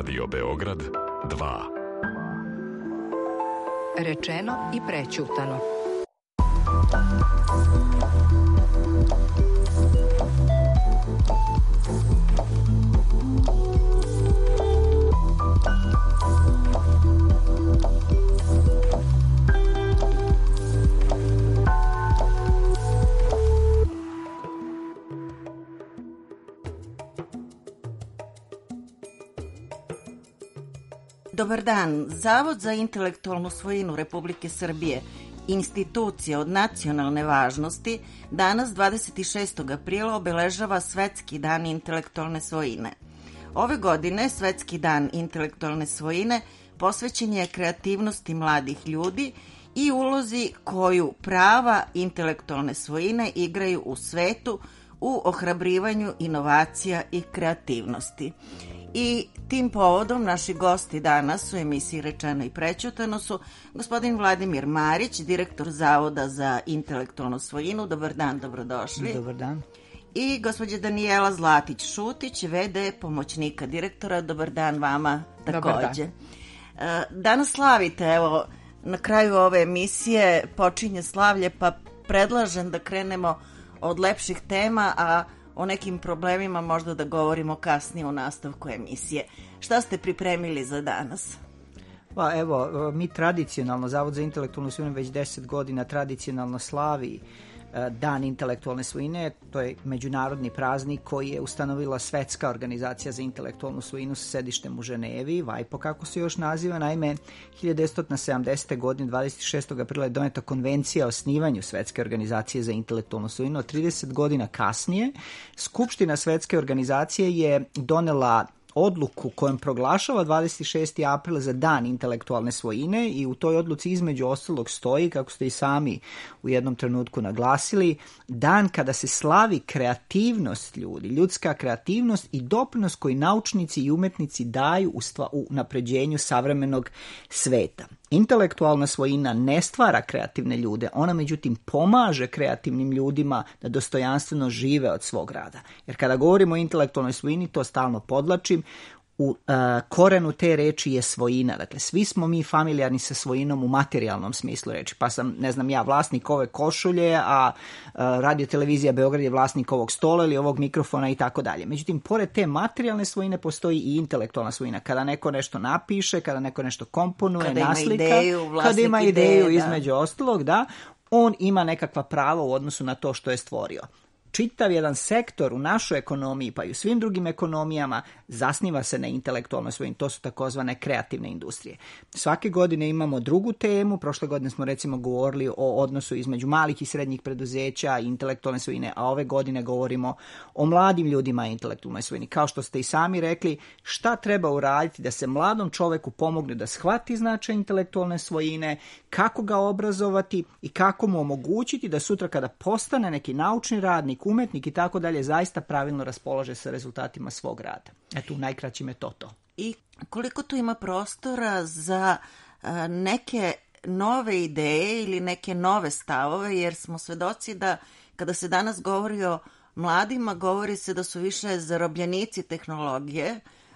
Radio Beograd 2. Rečeno i prećutano. Dobar dan. Zavod za intelektualnu svojinu Republike Srbije, institucija od nacionalne važnosti, danas 26. aprila obeležava Svetski dan intelektualne svojine. Ove godine Svetski dan intelektualne svojine posvećen je kreativnosti mladih ljudi i ulozi koju prava intelektualne svojine igraju u svetu u ohrabrivanju inovacija i kreativnosti. I tim povodom naši gosti danas u emisiji Rečeno i prećutano su gospodin Vladimir Marić, direktor Zavoda za intelektualnu svojinu. Dobar dan, dobrodošli. Dobar dan. I gospođa Danijela Zlatić-Šutić, v.d. pomoćnika direktora. Dobar dan vama takođe. Danas slavite, evo, na kraju ove emisije počinje slavlje, pa predlažem da krenemo od lepših tema, a o nekim problemima možda da govorimo kasnije u nastavku emisije. Šta ste pripremili za danas? Pa evo, mi tradicionalno, Zavod za intelektualnu svojinu već 10 godina tradicionalno slavi Dan intelektualne svojine. To je međunarodni praznik koji je ustanovila Svetska organizacija za intelektualnu svojinu sa sedištem u Ženevi, WIPO kako se još naziva. Naime, 1970. godine, 26. aprila je doneta konvencija o osnivanju Svetske organizacije za intelektualnu svojinu. 30 godina kasnije, Skupština Svetske organizacije je donela odluku kojom proglašava 26. april za Dan intelektualne svojine i u toj odluci između ostalog stoji, kako ste i sami u jednom trenutku naglasili, dan kada se slavi kreativnost ljudi, ljudska kreativnost i doprinos koji naučnici i umetnici daju u napređenju savremenog sveta. Intelektualna svojina ne stvara kreativne ljude, ona međutim pomaže kreativnim ljudima da dostojanstveno žive od svog rada. Jer kada govorimo o intelektualnoj svojini, to stalno podlačim, u korenu te reči je svojina. Dakle, svi smo mi familijarni sa svojinom u materijalnom smislu reči. Pa sam, ne znam ja, vlasnik ove košulje, a Radio Televizija Beograd je vlasnik ovog stola ili ovog mikrofona i tako dalje. Međutim, pored te materijalne svojine postoji i intelektualna svojina. Kada neko nešto napiše, kada neko nešto komponuje, naslika, kada ima ideju između ostalog, da, on ima nekakva prava u odnosu na to što je stvorio. Čitav jedan sektor u našoj ekonomiji, pa i u svim drugim ekonomijama, zasniva se na intelektualnoj svojini. To su takozvane kreativne industrije. Svake godine imamo drugu temu. Prošle godine smo recimo govorili o odnosu između malih i srednjih preduzeća i intelektualne svojine, a ove godine govorimo o mladim ljudima i intelektualnoj svojini. Kao što ste i sami rekli, šta treba uraditi da se mladom čoveku pomogne da shvati značaj intelektualne svojine, kako ga obrazovati i kako mu omogućiti da sutra kada postane neki naučni radnik, umetnik i tako dalje, zaista pravilno raspolaže sa rezultatima svog rada. Eto, u najkraćim je to. I koliko tu ima prostora za neke nove ideje ili neke nove stavove, jer smo svedoci da kada se danas govori o mladima, govori se da su više zarobljenici tehnologije,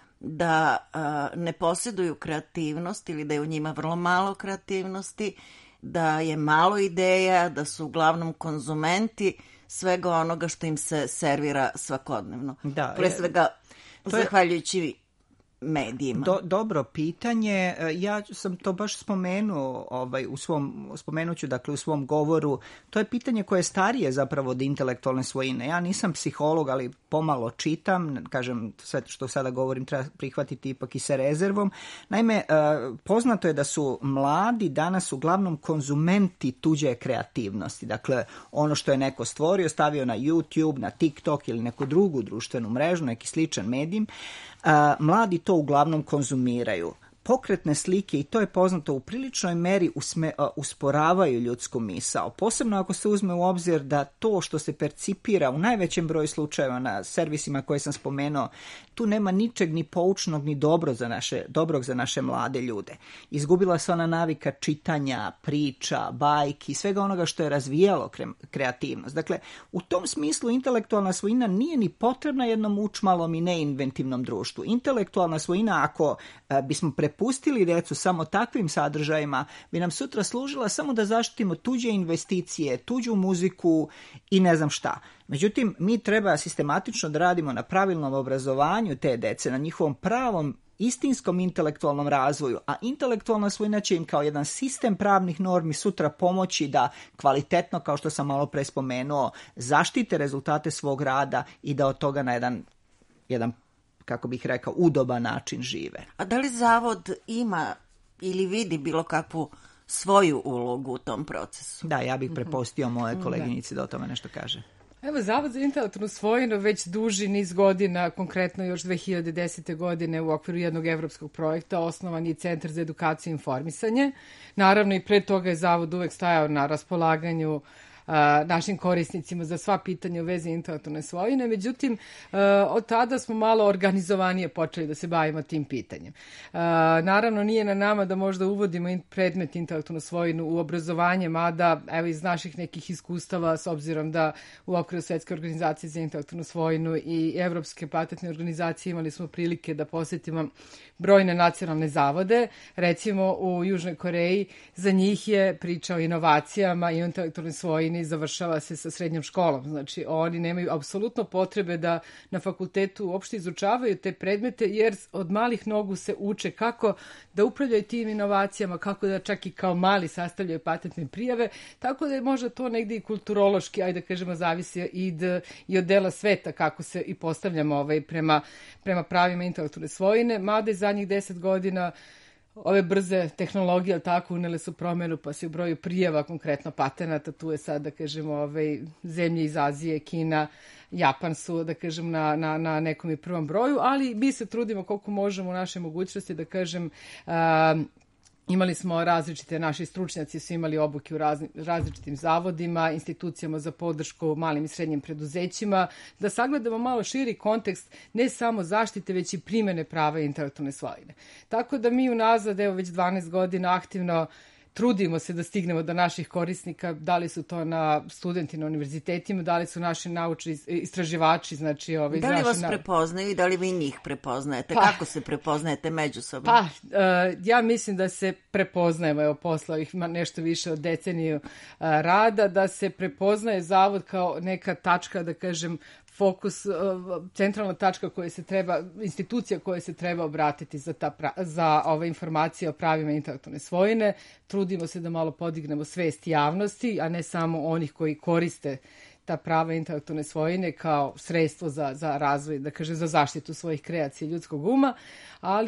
da ne posjeduju kreativnost ili da je u njima vrlo malo kreativnosti, da je malo ideja, da su uglavnom konzumenti svega onoga što im se servira svakodnevno. Da, pre svega zahvaljujući medijima. Dobro pitanje. Ja sam to baš spomenuo spomenuću dakle u svom govoru. To je pitanje koje je starije zapravo od intelektualne svojine. Ja nisam psiholog, ali pomalo čitam. Kažem, sve što sada govorim treba prihvatiti ipak i sa rezervom. Naime, poznato je da su mladi danas uglavnom konzumenti tuđe kreativnosti. Dakle, ono što je neko stvorio, stavio na YouTube, na TikTok ili neku drugu društvenu mrežu, neki sličan medij, mladi to uglavnom konzumiraju. pokretne slike, i to je poznato, u priličnoj meri usporavaju ljudsku misao. Posebno ako se uzme u obzir da to što se percipira u najvećem broju slučajeva na servisima koje sam spomenuo, tu nema ničeg ni poučnog ni dobrog za naše mlade ljude. Izgubila se ona navika čitanja, priča, bajki, svega onoga što je razvijalo kreativnost. Dakle, u tom smislu intelektualna svojina nije ni potrebna jednom učmalom i neinventivnom društvu. Intelektualna svojina, ako bismo prepustili decu samo takvim sadržajima, bi nam sutra služila samo da zaštitimo tuđe investicije, tuđu muziku i ne znam šta. Međutim, mi treba sistematično da radimo na pravilnom obrazovanju te dece, na njihovom pravom istinskom intelektualnom razvoju, a intelektualna svojina će im kao jedan sistem pravnih normi sutra pomoći da kvalitetno, kao što sam malo pre spomenuo, zaštite rezultate svog rada i da od toga na jedan kako bih rekao, udoban način žive. A da li Zavod ima ili vidi bilo kakvu svoju ulogu u tom procesu? Da, ja bih prepustio moje koleginici da o tome nešto kaže. Evo, Zavod za intelektualnu svojinu već duži niz godina, konkretno još 2010. godine u okviru jednog evropskog projekta, osnovan je Centar za edukaciju i informisanje. Naravno, i pre toga je Zavod uvek stajao na raspolaganju našim korisnicima za sva pitanja u vezi intelektualne svojine. Međutim, od tada smo malo organizovanije počeli da se bavimo tim pitanjem. Naravno, nije na nama da možda uvodimo predmet intelektualnu svojinu u obrazovanje, mada evo iz naših nekih iskustava, s obzirom da u okviru Svetske organizacije za intelektualnu svojinu i Evropske patentne organizacije imali smo prilike da posetimo brojne nacionalne zavode. Recimo u Južnoj Koreji za njih je priča o inovacijama i intelektualnoj svojini završava se sa srednjom školom. Znači, oni nemaju apsolutno potrebe da na fakultetu uopšte izučavaju te predmete, jer od malih nogu se uče kako da upravljaju tim inovacijama, kako da čak i kao mali sastavljaju patentne prijave, tako da je možda to negdje i kulturološki, ajde da kažemo, zavisi i od dela sveta kako se i postavljamo prema pravima intelektualne svojine, mada je zadnjih 10 godina ove brze tehnologije, ali tako, unele su promjenu, pa se u broju prijava, konkretno patenata, tu je sad, da kažemo, zemlje iz Azije, Kina, Japan su, da kažem, na nekom i prvom broju, ali mi se trudimo koliko možemo u naše mogućnosti, da kažem, imali smo različite, naši stručnjaci su imali obuke u različitim zavodima, institucijama za podršku malim i srednjim preduzećima, da sagledamo malo širi kontekst ne samo zaštite, već i primene prava intelektualne svojine. Tako da mi unazad, evo već 12 godina aktivno trudimo se da stignemo do naših korisnika, da li su to studenti na univerzitetima, da li su naši naučni istraživači, znači da li vas prepoznaju i da li vi njih prepoznajete? Kako se prepoznajete međusobno? Ja mislim da se prepoznajemo, evo posle ovih nešto više od deceniju rada, da se prepoznaje Zavod kao neka tačka, da kažem, fokus, centralna tačka koja se treba, institucija koja se treba obratiti za ove informacije o pravima intelektualne svojine. Trudimo se da malo podignemo svest javnosti, a ne samo onih koji koriste ta prava intelektualne svojine kao sredstvo za razvoj, da kaže, za zaštitu svojih kreacija ljudskog uma, ali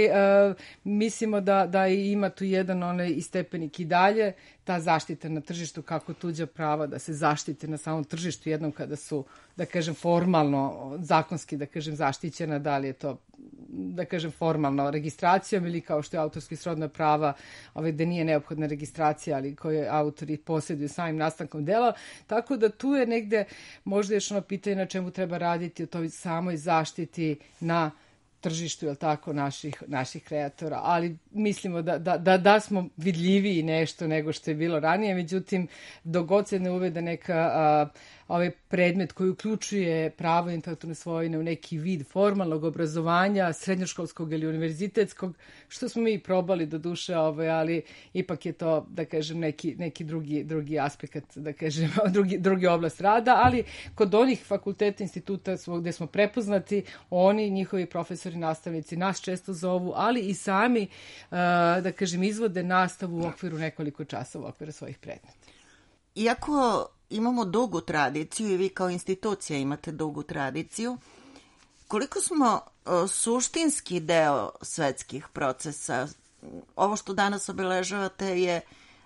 mislimo da ima tu jedan i stepenik i dalje, ta zaštita na tržištu, kako tuđa prava da se zaštite na samom tržištu jednom kada su, da kažem, formalno, zakonski, da kažem, zaštićena, da li je to, da kažem, formalno registracijom ili kao što je autorski srodna prava, da nije neophodna registracija, ali koje autori posjeduju samim nastankom dela, tako da tu je negde možda još ono pitanje na čemu treba raditi o toj samoj zaštiti na tržištu, je li tako, naših kreatora, ali mislimo da smo vidljiviji nešto nego što je bilo ranije, međutim, dok god se ne uvede neka ovaj predmet koji uključuje pravo intelektualne svojine u neki vid formalnog obrazovanja, srednjoškolskog ili univerzitetskog, što smo mi probali do duše, ali ipak je to, da kažem, neki drugi aspekt, da kažem, drugi oblast rada, ali kod onih fakulteta, instituta gde smo prepoznati, oni, njihovi profesori, nastavnici nas često zovu, ali i sami, da kažem, izvode nastavu u okviru nekoliko časova u okviru svojih predmeta. Iako imamo dugu tradiciju i vi kao institucija imate dugu tradiciju, koliko smo suštinski deo svetskih procesa? Ovo što danas obeležavate je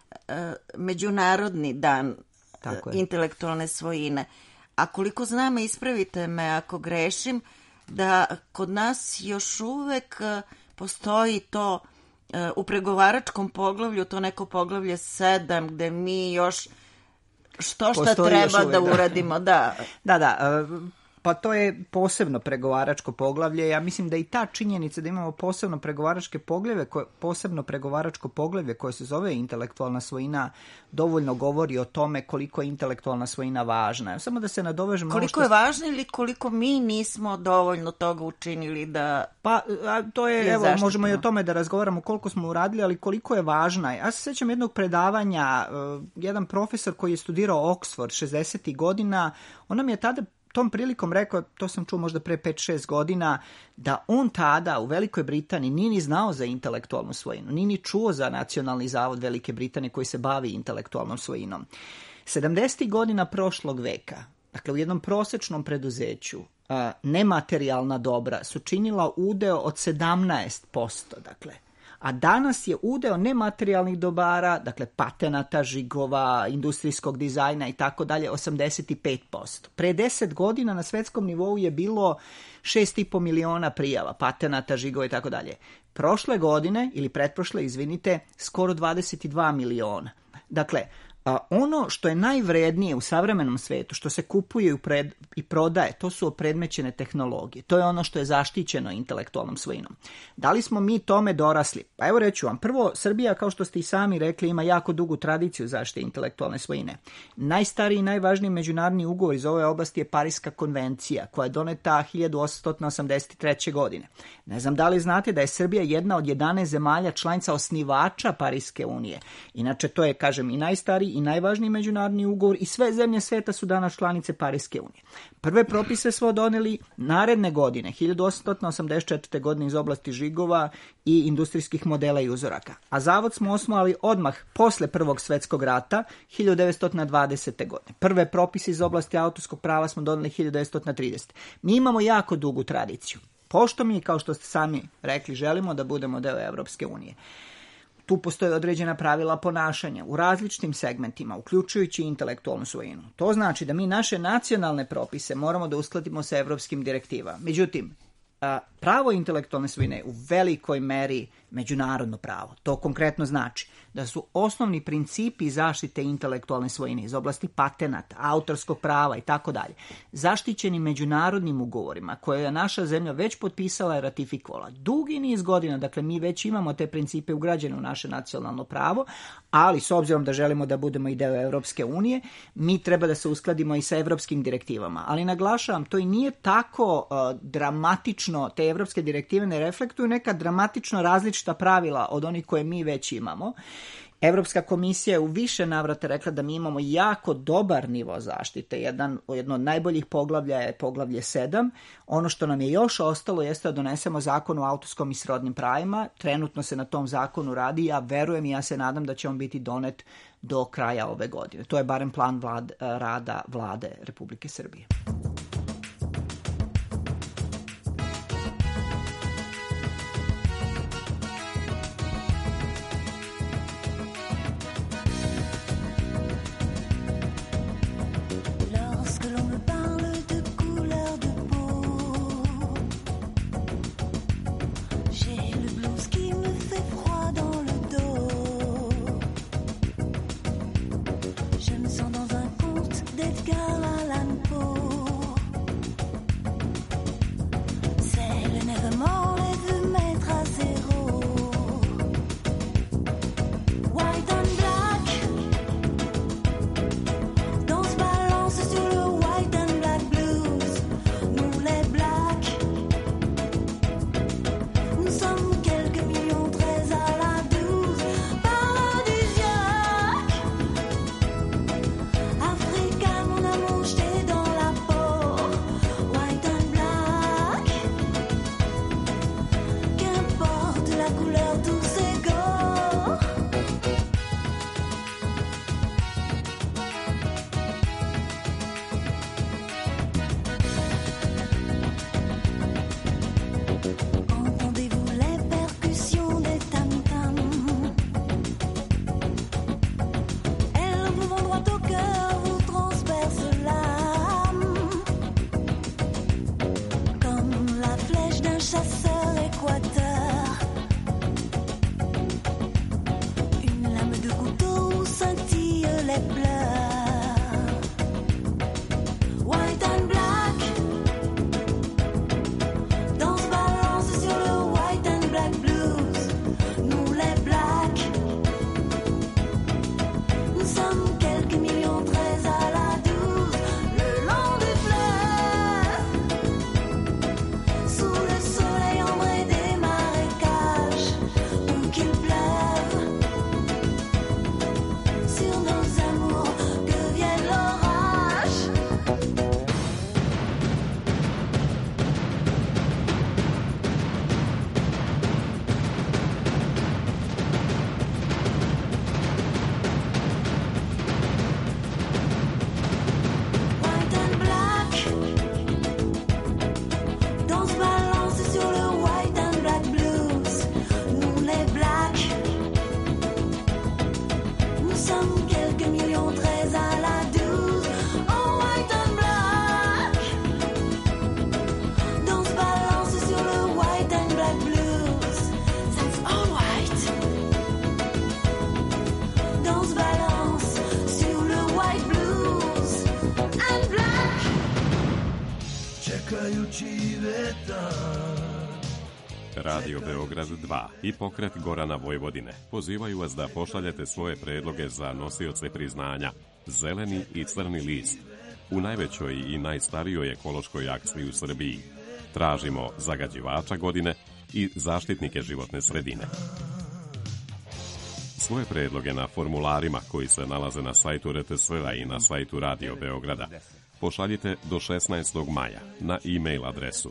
Međunarodni dan intelektualne svojine. A koliko znam, ispravite me ako grešim, da kod nas još uvek postoji to u pregovaračkom poglavlju, to neko poglavlje 7, gde mi još šta treba da uradimo. Da. Pa to je posebno pregovaračko poglavlje. Ja mislim da i ta činjenica da imamo posebno pregovaračko poglavlje koje se zove intelektualna svojina dovoljno govori o tome koliko je intelektualna svojina važna. Samo da se nadovežem... Koliko je važna ili koliko mi nismo dovoljno toga učinili da... Pa to je, evo, možemo i o tome da razgovaramo koliko smo uradili, ali koliko je važna. Ja se sećam jednog predavanja, jedan profesor koji je studirao Oxford 60. godina, on nam je tada tom prilikom rekao, to sam čuo možda pre 5-6 godina, da on tada u Velikoj Britaniji nije ni znao za intelektualnu svojinu, nije ni čuo za Nacionalni zavod Velike Britanije koji se bavi intelektualnom svojinom. 70. godina prošlog veka, dakle u jednom prosečnom preduzeću, nematerijalna dobra su činila udeo od 17%, dakle. A danas je udeo nematerijalnih dobara, dakle patenata, žigova, industrijskog dizajna i tako dalje, 85%. Pre 10 godina na svetskom nivou je bilo 6,5 miliona prijava, patenata, žigova i tako dalje. Prošle godine, ili pretprošle, izvinite, skoro 22 miliona. Dakle, ono što je najvrednije u savremenom svetu, što se kupuje i prodaje, to su opredmećene tehnologije. To je ono što je zaštićeno intelektualnom svojinom. Da li smo mi tome dorasli? Pa evo reću vam. Prvo, Srbija, kao što ste i sami rekli, ima jako dugu tradiciju zaštite intelektualne svojine. Najstariji i najvažniji međunarodni ugovor iz ove oblasti je Pariska konvencija, koja je doneta 1883. godine. Ne znam da li znate da je Srbija jedna od 11 zemalja članica osnivača Pariske unije. Inače, to je, kažem, i najstariji i najvažniji međunarodni ugovor i sve zemlje sveta su danas članice Pariske unije. Prve propise smo doneli naredne godine, 1884. godine iz oblasti žigova i industrijskih modela i uzoraka. A zavod smo osnovali odmah posle Prvog svetskog rata, 1920. godine. Prve propise iz oblasti autorskog prava smo doneli 1930. Mi imamo jako dugu tradiciju. Pošto mi, kao što ste sami rekli, želimo da budemo deo Evropske unije. Tu postoje određena pravila ponašanja u različitim segmentima, uključujući intelektualnu svojinu. To znači da mi naše nacionalne propise moramo da uskladimo sa evropskim direktivama. Međutim, pravo intelektualne svojine je u velikoj meri međunarodno pravo. To konkretno znači da su osnovni principi zaštite intelektualne svojine iz oblasti patenata, autorskog prava i tako dalje zaštićeni međunarodnim ugovorima koje je naša zemlja već potpisala i ratifikovala. Dugi niz godina, dakle mi već imamo te principe ugrađene u naše nacionalno pravo, ali s obzirom da želimo da budemo i deo Evropske unije, mi treba da se uskladimo i sa evropskim direktivama. Ali naglašavam, to i nije tako dramatično, te evropske direktive ne reflektuju neka dramatično različita pravila od onih koje mi već imamo. Evropska komisija je u više navrata rekla da mi imamo jako dobar nivo zaštite. Jedno od najboljih poglavlja je poglavlje 7. Ono što nam je još ostalo jeste da donesemo zakon o autorskom i srodnim pravima. Trenutno se na tom zakonu radi. Ja verujem i ja se nadam da će on biti donet do kraja ove godine. To je barem plan rada Vlade Republike Srbije. Africa, mon amour. Nous sommes quelques millions, 13 à la 12, en white and black. Dans ce balance sur le white and black blues. That's all white. Dans ce balance sur le white blues and black. Čekajući vetar. Radio Beograd 2 i pokret Gorana Vojvodine pozivaju vas da pošaljete svoje predloge za nosioce priznanja Zeleni i Crni list u najvećoj i najstarijoj ekološkoj akciji u Srbiji. Tražimo zagađivača godine i zaštitnike životne sredine. Svoje predloge na formularima koji se nalaze na sajtu RTS-a i na sajtu Radio Beograda pošaljite do 16. maja na e-mail adresu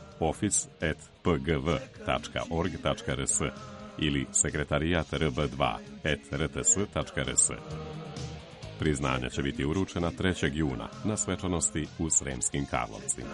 office@pgv.org.rs ili sekretarijat rb2@rts.rs. Priznanja će biti uručena 3. juna na svečanosti u Sremskim Karlovcima.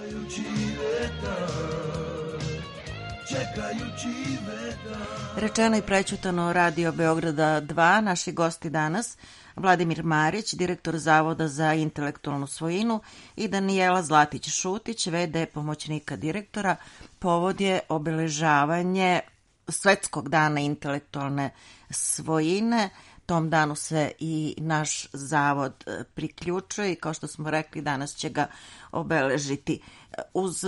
Rečeno i prećutano Radio Beograda 2, naši gosti danas Vladimir Marić, direktor Zavoda za intelektualnu svojinu, i Danijela Zlatić-Šutić, v.d. pomoćnika direktora. Povod je obeležavanje Svetskog dana intelektualne svojine. Tom danu se i naš zavod priključuje i, kao što smo rekli, danas će ga obeležiti. Uz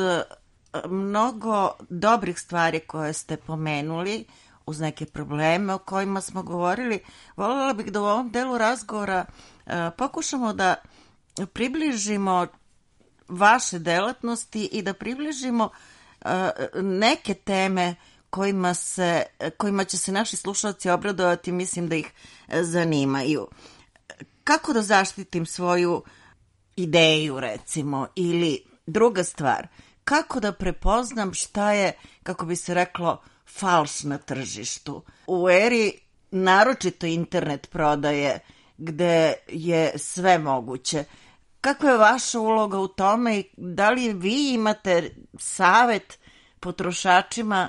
mnogo dobrih stvari koje ste pomenuli, uz neke probleme o kojima smo govorili, voljela bih da u ovom delu razgovora pokušamo da približimo vaše delatnosti i da približimo neke teme kojima će se naši slušalci obradovati, mislim da ih zanimaju. Kako da zaštitim svoju ideju, recimo, ili druga stvar, kako da prepoznam šta je, kako bi se reklo, falš na tržištu. U eri naročito internet prodaje, gde je sve moguće. Kakva je vaša uloga u tome i da li vi imate savet potrošačima,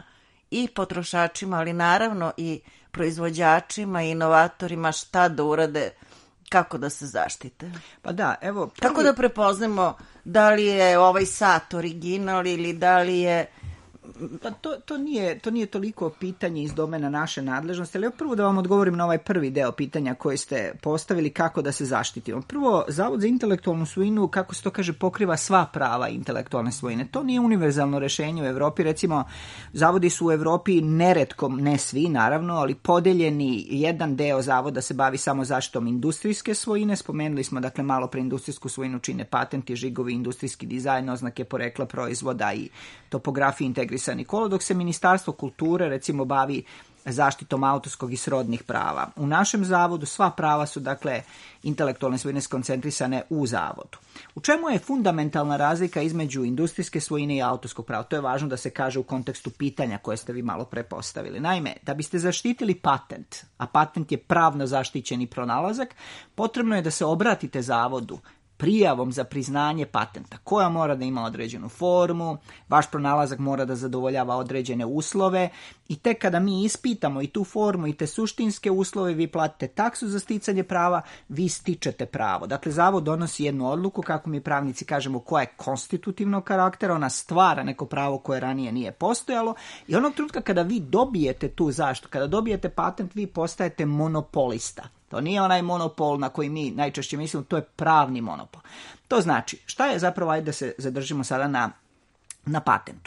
ali naravno i proizvođačima i inovatorima šta da urade, kako da se zaštite? Pa da, evo... Kako da prepoznamo da li je ovaj sat original ili da li je... Pa to nije toliko pitanje iz domena naše nadležnosti, ali prvo da vam odgovorim na ovaj prvi deo pitanja koje ste postavili, kako da se zaštitimo. Prvo, Zavod za intelektualnu svojinu, kako se to kaže, pokriva sva prava intelektualne svojine. To nije univerzalno rešenje u Evropi. Recimo, zavodi su u Evropi neretko, ne svi naravno, ali podeljeni. Jedan deo zavoda se bavi samo zaštitom industrijske svojine. Spomenuli smo, dakle, malo pre industrijsku svojinu čine patenti, žigovi, industrijski dizajn, oznake porekla proizvoda i topografije integrisani kolo, dok se Ministarstvo kulture, recimo, bavi zaštitom autorskog i srodnih prava. U našem zavodu sva prava su, dakle, intelektualne svojine skoncentrisane u zavodu. U čemu je fundamentalna razlika između industrijske svojine i autorskog prava? To je važno da se kaže u kontekstu pitanja koje ste vi malo pre postavili. Naime, da biste zaštitili patent, a patent je pravno zaštićeni pronalazak, potrebno je da se obratite zavodu prijavom za priznanje patenta, koja mora da ima određenu formu, vaš pronalazak mora da zadovoljava određene uslove i tek kada mi ispitamo i tu formu i te suštinske uslove, vi platite taksu za sticanje prava, vi stičete pravo. Dakle, zavod donosi jednu odluku, kako mi pravnici kažemo, koja je konstitutivnog karaktera, ona stvara neko pravo koje ranije nije postojalo i onog trenutka kada vi dobijete tu zaštitu, kada dobijete patent, vi postajete monopolista. To nije onaj monopol na koji mi najčešće mislimo, to je pravni monopol. To znači, šta je zapravo, ajde da se zadržimo sada na patentu.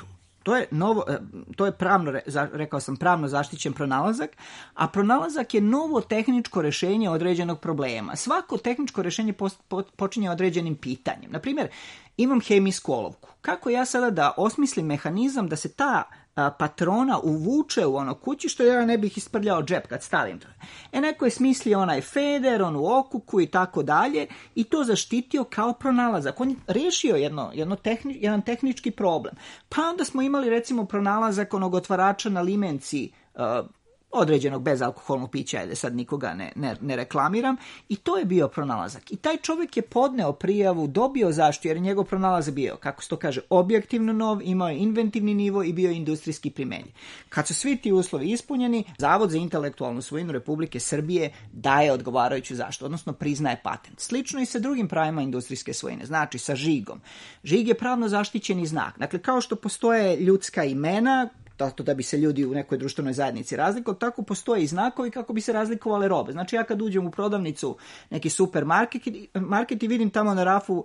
To je pravno, rekao sam, pravno zaštićen pronalazak, a pronalazak je novo tehničko rešenje određenog problema. Svako tehničko rešenje počinje određenim pitanjem. Naprimjer, imam hemijsku olovku. Kako ja sada da osmislim mehanizam da se ta patrona uvuče u ono kući, što ja ne bih isprljao džep kad stavim to. Neko je smislio onaj feder, onu okuku i tako dalje i to zaštitio kao pronalazak. On je rešio jedan tehnički problem. Pa onda smo imali recimo pronalazak onog otvarača na limenci, određenog bezalkoholnog pića, da sad nikoga ne reklamiram, i to je bio pronalazak. I taj čovjek je podneo prijavu, dobio zaštitu, jer je njegov pronalazak bio, kako se to kaže, objektivno nov, imao je inventivni nivo i bio je industrijski primenjiv. Kad su svi ti uslovi ispunjeni, Zavod za intelektualnu svojinu Republike Srbije daje odgovarajuću zaštitu, odnosno priznaje patent. Slično i sa drugim pravima industrijske svojine, znači sa žigom. Žig je pravno zaštićeni znak. Dakle, kao što postoje ljudska imena, zato da bi se ljudi u nekoj društvenoj zajednici razlikovali, tako postoje i znakovi kako bi se razlikovale robe. Znači, ja kad uđem u prodavnicu, neki supermarket i vidim tamo na rafu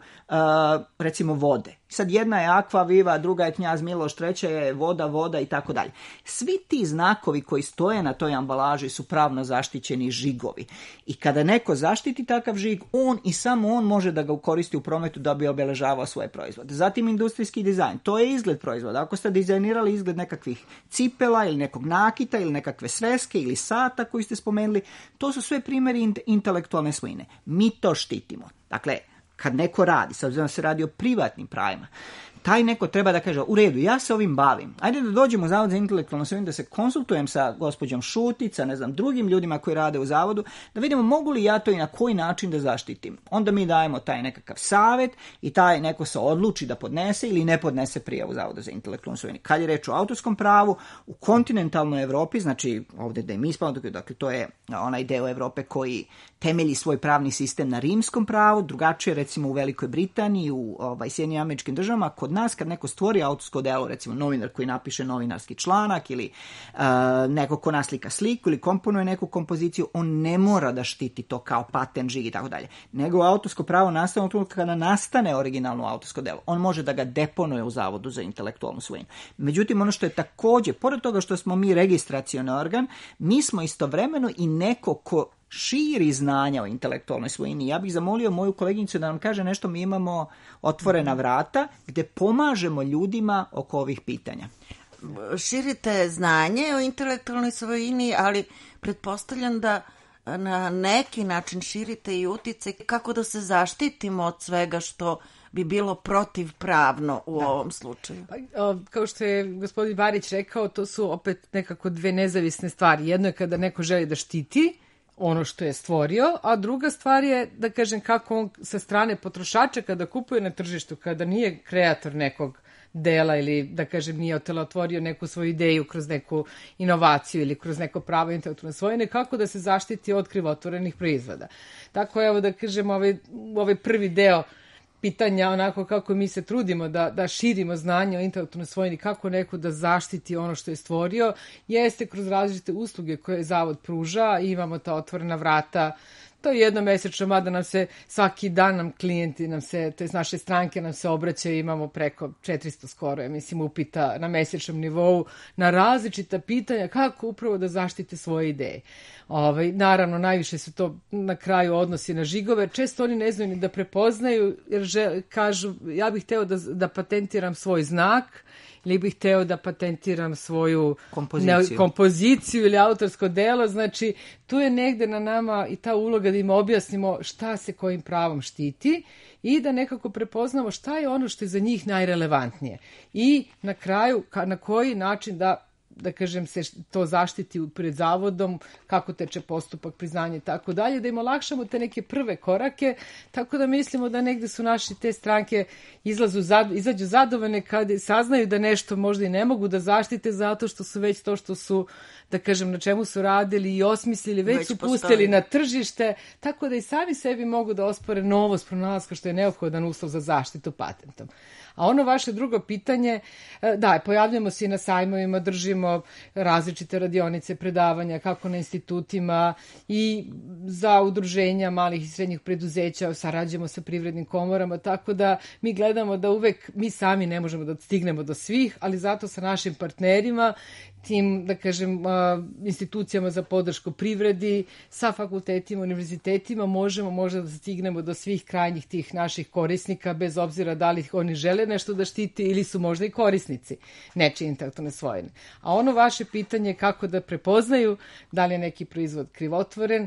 recimo vode. Sad jedna je Aqua Viva, druga je Knjaz Miloš, treća je voda i tako dalje. Svi ti znakovi koji stoje na toj ambalaži su pravno zaštićeni žigovi. I kada neko zaštiti takav žig, on i samo on može da ga koristi u prometu da bi obeležavao svoje proizvode. Zatim industrijski dizajn, to je izgled proizvoda. Ako ste dizajnirali izgled nekakvih cipela ili nekog nakita ili nekakve sveske ili sata koji ste spomenuli, to su sve primjeri intelektualne svojine. Mi to štitimo. Dakle, kad neko radi, s obzirom da se radi o privatnim pravima, taj neko treba da kaže, u redu, ja se ovim bavim. Ajde da dođemo u Zavod za intelektualnu svojinu, da se konsultujem sa gospođom Šutica, ne znam, drugim ljudima koji rade u zavodu, da vidimo mogu li ja to i na koji način da zaštitim. Onda mi dajemo taj nekakav savjet i taj neko se odluči da podnese ili ne podnese prijavu Zavoda za intelektualnu svojinu. Kad je reč o autorskom pravu, u kontinentalnoj Evropi, znači ovdje da im ispravno, dakle to je onaj deo Evrope koji temelji svoj pravni sistem na rimskom pravu, drugačije recimo u Velikoj Britaniji, u Sjedinjenim Američkim Državama. Kod nas kad neko stvori autorsko delo, recimo novinar koji napiše novinarski članak ili neko ko naslika sliku ili komponuje neku kompoziciju, on ne mora da štiti to kao patent, žig i tako dalje. Nego autorsko pravo nastane u trenutku kada nastane originalno autorsko delo. On može da ga deponuje u Zavodu za intelektualnu svojinu. Međutim, ono što je također, pored toga što smo mi registracioni organ, mi smo istovremeno i neko ko širi znanja o intelektualnoj svojini. Ja bih zamolio moju koleginicu da nam kaže nešto. Mi imamo otvorena vrata gdje pomažemo ljudima oko ovih pitanja. Širite znanje o intelektualnoj svojini, ali pretpostavljam da na neki način širite i uticaj kako da se zaštitimo od svega što bi bilo protivpravno u ovom slučaju. Kao što je gospodin Barić rekao, to su opet nekako dve nezavisne stvari. Jedno je kada neko želi da štiti ono što je stvorio, a druga stvar je, da kažem, kako on sa strane potrošača kada kupuje na tržištu, kada nije kreator nekog dela ili, da kažem, nije otvorio neku svoju ideju kroz neku inovaciju ili kroz neko pravo intelektualne svojine, kako da se zaštiti od krivotvorenih proizvoda. Tako, evo, da kažem, ovaj prvi deo pitanja, onako kako mi se trudimo da širimo znanje o intelektualnoj svojini, kako neko da zaštiti ono što je stvorio, jeste kroz različite usluge koje Zavod pruža. Imamo ta otvorena vrata, to je jednomesečno, mada nam se svaki dan nam klijenti, to je naše stranke nam se obraćaju, imamo preko 400 skoro, mislim, upita na mesečnom nivou na različita pitanja kako upravo da zaštite svoje ideje. Naravno, najviše su to na kraju odnosi na žigove. Često oni ne znaju ni da prepoznaju, jer kažu, ja bih hteo da patentiram svoj znak, ili bih hteo da patentiram svoju kompoziciju ili autorsko delo. Znači, tu je negde na nama i ta uloga da im objasnimo šta se kojim pravom štiti i da nekako prepoznamo šta je ono što je za njih najrelevantnije. I na kraju, na koji način da kažem, se to zaštiti pred zavodom, kako teče postupak priznanja i tako dalje, da im olakšamo te neke prve korake, tako da mislimo da negde su naši te stranke izađu zadovoljne kad saznaju da nešto možda i ne mogu da zaštite zato što su već to što su, da kažem, na čemu su radili i osmislili, već su pustili na tržište, tako da i sami sebi mogu da ospore novost pronalaska što je neophodan uslov za zaštitu patentom. A ono vaše drugo pitanje, da, pojavljamo se i na sajmovima, držimo različite radionice, predavanja, kako na institutima i za udruženja malih i srednjih preduzeća, sarađujemo sa privrednim komorama, tako da mi gledamo da uvek mi sami ne možemo da stignemo do svih, ali zato sa našim partnerima, tim, da kažem, institucijama za podršku privredi, sa fakultetima, univerzitetima, možemo možda da stignemo do svih krajnjih tih naših korisnika, bez obzira da li oni žele nešto da štiti ili su možda i korisnici nečije intelektualne svojine. A ono vaše pitanje kako da prepoznaju da li je neki proizvod krivotvoren,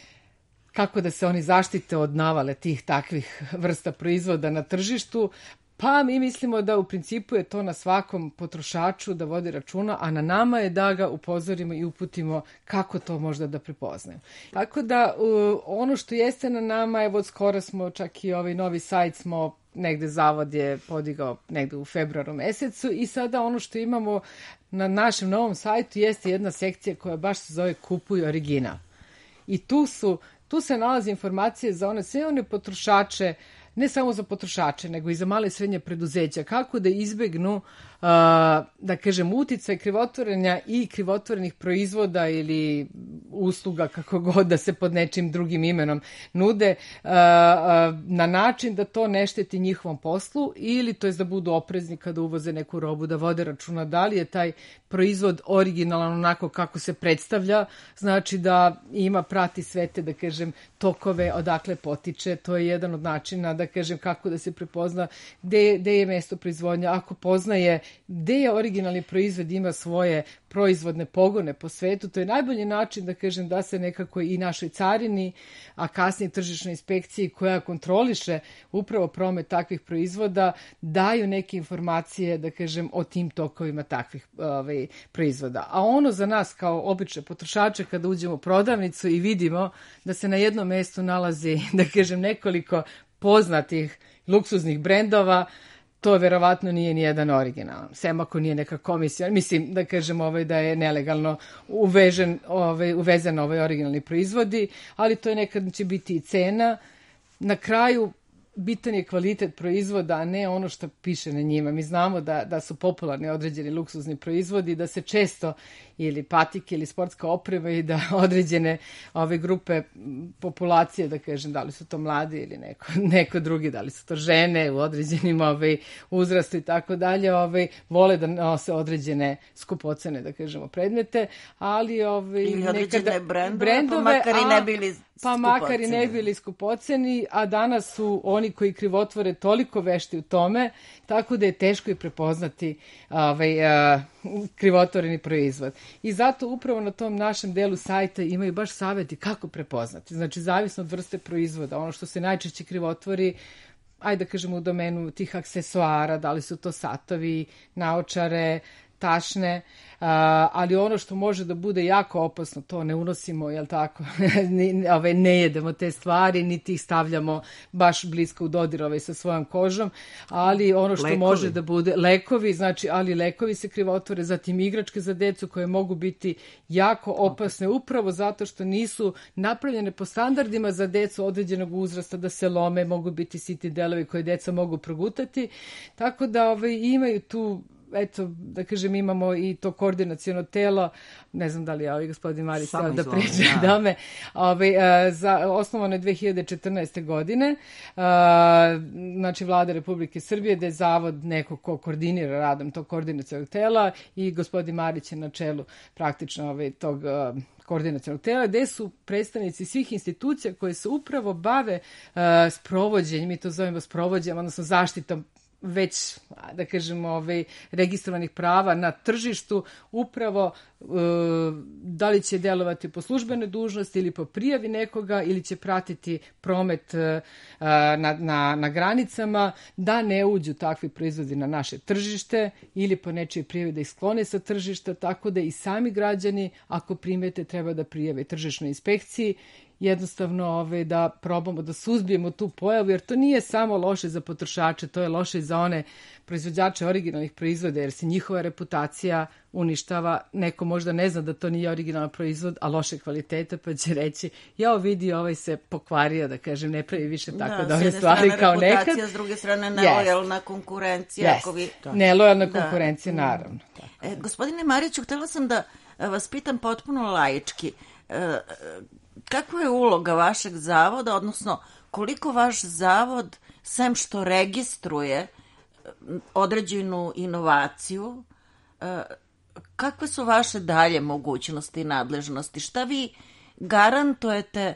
kako da se oni zaštite od navale tih takvih vrsta proizvoda na tržištu, Pa mi mislimo da u principu je to na svakom potrošaču da vodi računa, a na nama je da ga upozorimo i uputimo kako to možda da prepoznaju. Tako da ono što jeste na nama, evo skoro smo čak i ovaj novi sajt smo negde zavod je podigao negde u februaru mesecu i sada ono što imamo na našem novom sajtu jeste jedna sekcija koja baš se zove Kupuj original. I tu se nalaze informacije za sve one potrošače, ne samo za potrošače, nego i za male i srednje preduzeća, kako da izbegnu, da kažem, uticaj krivotvorenja i krivotvorenih proizvoda ili usluga, kako god da se pod nečim drugim imenom nude, na način da to ne šteti njihovom poslu ili to je da budu oprezni kada uvoze neku robu, da vode računa da li je taj proizvod originalan onako kako se predstavlja, znači da prati sve te, da kažem, tokove odakle potiče, to je jedan od načina, da kažem, kako da se prepozna gde je mesto proizvodnja, ako poznaje gde je originalni proizvod, ima svoje proizvodne pogone po svetu, to je najbolji način, da kažem, da se nekako i našoj carini, a kasnije tržišnoj inspekciji koja kontroliše upravo promet takvih proizvoda, daju neke informacije, da kažem, o tim tokovima takvih proizvoda. A ono za nas kao obične potrošače, kada uđemo u prodavnicu i vidimo da se na jednom mestu nalazi, da kažem, nekoliko poznatih luksuznih brendova, to verovatno nije ni jedan originalan. Sem ako nije neka komisija, mislim, da kažem, da je nelegalno uvezen originalni proizvodi, ali to je nekad će biti i cena. Na kraju, bitan je kvalitet proizvoda, a ne ono što piše na njima. Mi znamo da su popularni određeni luksuzni proizvodi, da se često ili patike ili sportska oprema i da određene ove grupe populacije, da kažem, da li su to mladi ili neko drugi, da li su to žene u određenim uzrastu i tako dalje, vole da nose određene skupocene, da kažemo, predmete, ali ili određene brendove, pa makar i ne bili skupoceni, a danas su oni koji krivotvore toliko vešti u tome, tako da je teško i prepoznati krivotvoreni proizvod. I zato upravo na tom našem delu sajta imaju baš savjeti kako prepoznati. Znači, zavisno od vrste proizvoda, ono što se najčešće krivotvori, ajde da kažemo u domenu tih aksesuara, da li su to satovi, naočare, tašne, ali ono što može da bude jako opasno, to ne unosimo, jel tako, ne jedemo te stvari, niti ih stavljamo baš blisko u dodir sa svojom kožom, ali ono što može da bude, lekovi, znači, ali lekovi se krivotvore, zatim igračke za decu koje mogu biti jako opasne, upravo zato što nisu napravljene po standardima za decu određenog uzrasta, da se lome, mogu biti sitni delovi koje deca mogu progutati, tako da imaju tu, eto, da kažem, imamo i to koordinaciono telo, ne znam da li je gospodin Marić da pređe dome, osnovano je 2014. godine, znači Vlada Republike Srbije, da je zavod neko ko koordinira radom tog koordinacionog tela i gospodin Marić je na čelu praktično tog koordinacionog tela, gde su predstavnici svih institucija koje se upravo bave sprovođenjem, mi to zovemo sprovođenjem, odnosno zaštitom već, da kažemo, registrovanih prava na tržištu, upravo da li će delovati po službenoj dužnosti ili po prijavi nekoga ili će pratiti promet na granicama, da ne uđu takvi proizvodi na naše tržište ili po nečije prijavi da ih sklone sa tržišta, tako da i sami građani, ako primete, treba da prijave tržišnoj inspekciji, jednostavno da probamo da suzbijemo tu pojavu, jer to nije samo loše za potrošače, to je loše i za one proizvođače originalnih proizvoda, jer se njihova reputacija uništava. Neko možda ne zna da to nije originalan proizvod, a loše kvalitete, pa će reći, vidi, se pokvario, da kažem, ne pravi više tako dobre stvari kao nekad. Reputacija, s druge strane nelojalna konkurencija. Nelojalna konkurencija, naravno. Gospodine Mariću, htjela sam da vas pitam potpuno laički, kakva je uloga vašeg zavoda, odnosno koliko vaš zavod, sem što registruje određenu inovaciju, kakve su vaše dalje mogućnosti i nadležnosti? Šta vi garantujete,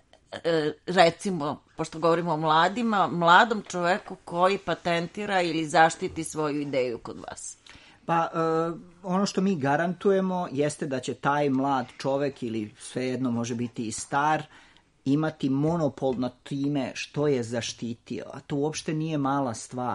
recimo, pošto govorimo o mladom čoveku koji patentira ili zaštiti svoju ideju kod vas? Pa ono što mi garantujemo jeste da će taj mlad čovek, ili svejedno može biti i star, imati monopol nad time što je zaštitio. A to uopšte nije mala stvar.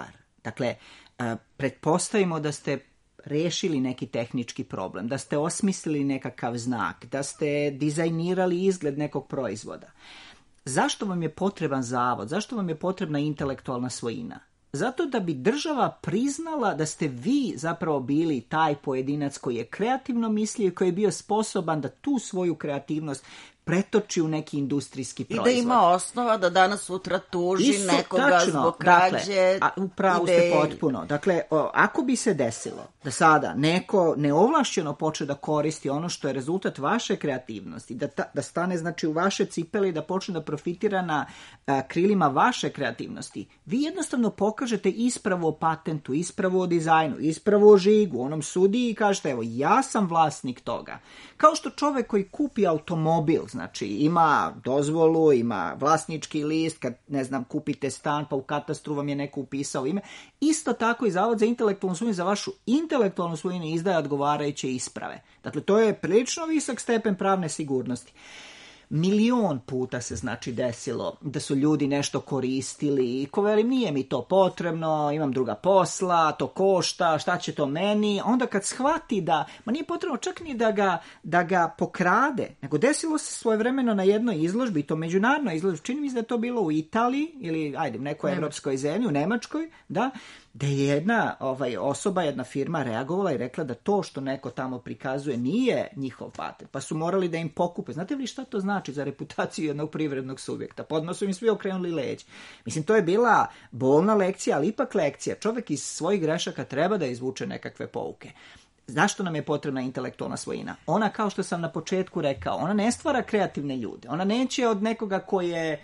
Dakle, pretpostavimo da ste rešili neki tehnički problem, da ste osmislili nekakav znak, da ste dizajnirali izgled nekog proizvoda. Zašto vam je potreban zavod? Zašto vam je potrebna intelektualna svojina? Zato da bi država priznala da ste vi zapravo bili taj pojedinac koji je kreativno mislio i koji je bio sposoban da tu svoju kreativnost pretoči u neki industrijski proizvod. I da ima osnova da danas sutra tuži nekoga zbog krađe. Dakle, upravo ste potpuno. Dakle, ako bi se desilo da sada neko neovlašćeno počne da koristi ono što je rezultat vaše kreativnosti, da stane znači u vaše cipele i da počne da profitira na krilima vaše kreativnosti, vi jednostavno pokažete ispravu o patentu, ispravu o dizajnu, ispravu o žigu, onom sudiji i kažete, evo, ja sam vlasnik toga. Kao što čovek koji kupi automobil, znači ima dozvolu, ima vlasnički list, kad, ne znam, kupite stan, pa u katastru vam je neko upisao ime, isto tako i Zavod za intelektualnu svojinu za vašu intelektualnu svojinu izdaje odgovarajuće isprave. Dakle, to je prilično visok stepen pravne sigurnosti. 1.000.000 puta se znači desilo da su ljudi nešto koristili i ko velim, nije mi to potrebno, imam druga posla, to košta, šta će to meni, onda kad shvati da, ma nije potrebno čak ni da ga pokrade, nego desilo se svojevremeno na jednoj izložbi, to međunarodnoj izložbi, čini mi se da je to bilo u Italiji ili ajde u nekoj evropskoj zemlji, u Nemačkoj, da je jedna osoba, jedna firma reagovala i rekla da to što neko tamo prikazuje nije njihov patent, pa su morali da im pokupe. Znate li šta to znači za reputaciju jednog privrednog subjekta? Podno su im svi okrenuli leđ. Mislim, to je bila bolna lekcija, ali ipak lekcija. Čovjek iz svojih grešaka treba da izvuče nekakve pouke. Zašto nam je potrebna intelektualna svojina? Ona, kao što sam na početku rekao, ona ne stvara kreativne ljude. Ona neće od nekoga koji je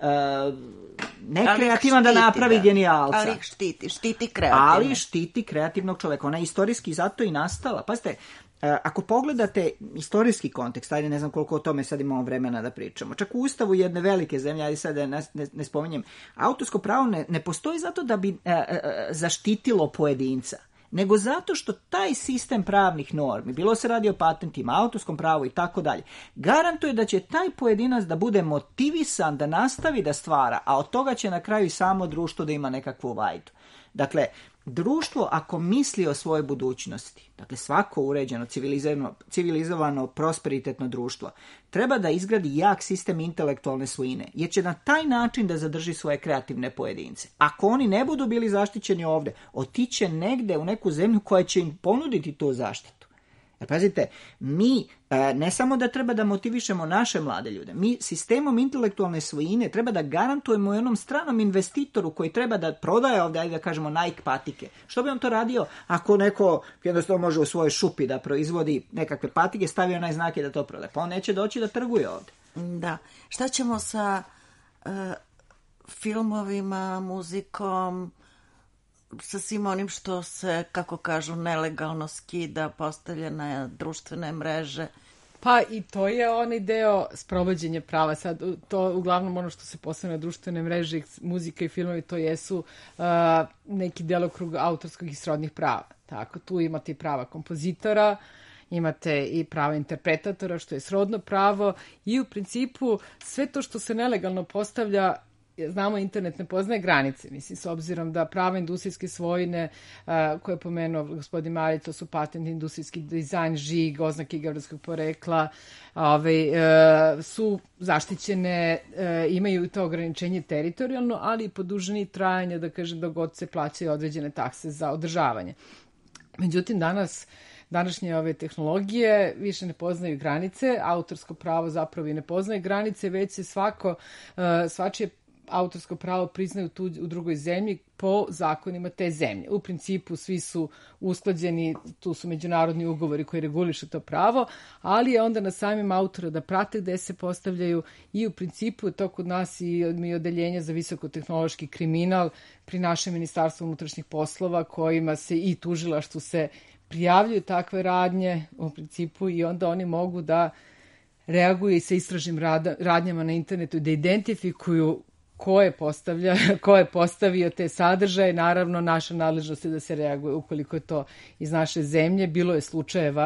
nekreativan da napravi genijalca. Ali ih štiti kreativno. Ali štiti kreativnog čoveka. Ona je istorijski zato i nastala. Pazite, ako pogledate istorijski kontekst, ajde ne znam koliko o tome sad imamo vremena da pričamo, čak u ustavu jedne velike zemlje, ajde sad ne spominjem, autorsko pravo ne postoji zato da bi zaštitilo pojedinca, nego zato što taj sistem pravnih normi, bilo se radi o patentima, autorskom pravu i tako dalje, garantuje da će taj pojedinac da bude motivisan da nastavi da stvara, a od toga će na kraju i samo društvo da ima nekakvu vajdu. Dakle, društvo ako misli o svojoj budućnosti, dakle svako uređeno, civilizovano, prosperitetno društvo, treba da izgradi jak sistem intelektualne svojine, jer će na taj način da zadrži svoje kreativne pojedince. Ako oni ne budu bili zaštićeni ovde, otiće negde u neku zemlju koja će im ponuditi tu zaštitu. Pazite, mi ne samo da treba da motivišemo naše mlade ljude, mi sistemom intelektualne svojine treba da garantujemo jednom stranom investitoru koji treba da prodaje ovde, ajde da kažemo, Nike patike. Što bi on to radio ako neko jednostavno može u svojoj šupi da proizvodi nekakve patike, stavi onaj znak i da to prodaje? Pa on neće doći da trguje ovde. Da. Šta ćemo sa filmovima, muzikom, sa svim onim što se, kako kažu, nelegalno skida, postavlja na društvene mreže? Pa i to je onaj deo sprovođenja prava. Sad, to uglavnom ono što se postavlja na društvene mreže, muzika i filmovi, to jesu neki delokrug autorskog i srodnih prava. Tako, tu imate i prava kompozitora, imate i prava interpretatora, što je srodno pravo, i u principu sve to što se nelegalno postavlja, znamo, internet ne poznaje granice, mislim, s obzirom da prava industrijske svojine koje je pomenuo gospodin Marić, to su patent, industrijski dizajn, žig, oznake geografskog porekla, su zaštićene, imaju to ograničenje teritorijalno, ali i po dužini trajanja, da kažem, dok god se plaćaju određene takse za održavanje. Međutim, današnje ove tehnologije više ne poznaju granice, autorsko pravo zapravo i ne poznaje granice, već se svačije autorsko pravo priznaju u drugoj zemlji po zakonima te zemlje. U principu svi su usklađeni, tu su međunarodni ugovori koji regulišu to pravo, ali je onda na samim autora da prate gde se postavljaju, i u principu to kod nas i odeljenje za visokotehnološki kriminal pri našem Ministarstvu unutrašnjih poslova, kojima se i tužilaštvu se prijavljuju takve radnje u principu, i onda oni mogu da reaguju sa istražnim radnjama na internetu, da identifikuju ko je postavio te sadržaje. Naravno, naša nadležnost je da se reaguje ukoliko je to iz naše zemlje. Bilo je slučajeva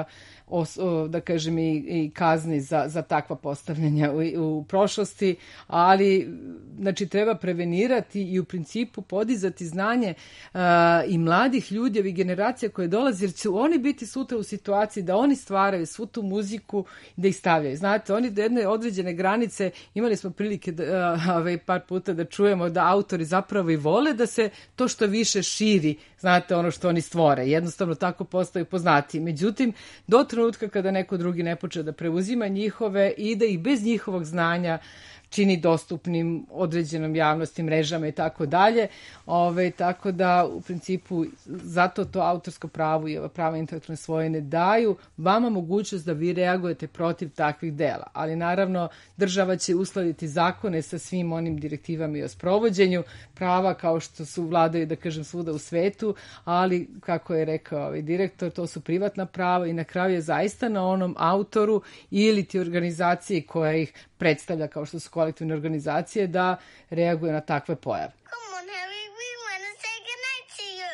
da kažem i kazni za takva postavljanja u prošlosti, ali znači treba prevenirati i u principu podizati znanje i mladih ljudi, ovih generacija koje dolaze, jer će oni biti sutra u situaciji da oni stvaraju svu tu muziku i da ih stavljaju. Znate, oni do jedne određene granice, imali smo prilike par puta da čujemo da autori zapravo i vole da se to što više širi, znate, ono što oni stvore. Jednostavno tako postaju poznati. Međutim, do trenutka kada neko drugi ne počne da preuzima njihove i da ih bez njihovog znanja čini dostupnim određenom javnosti, mrežama i tako dalje. Tako da u principu zato to autorsko pravo i prava intelektualne svojine daju vama mogućnost da vi reagujete protiv takvih dela. Ali naravno država će uskladiti zakone sa svim onim direktivama i o sprovođenju prava kao što su vladaju, da kažem, svuda u svetu, ali kako je rekao direktor, to su privatna prava i na kraju je zaista na onom autoru ili ti organizaciji koja ih predstavlja kao što su kolektivne organizacije da reaguje na takve pojave. Come on, Harry, we want to say goodnight to you.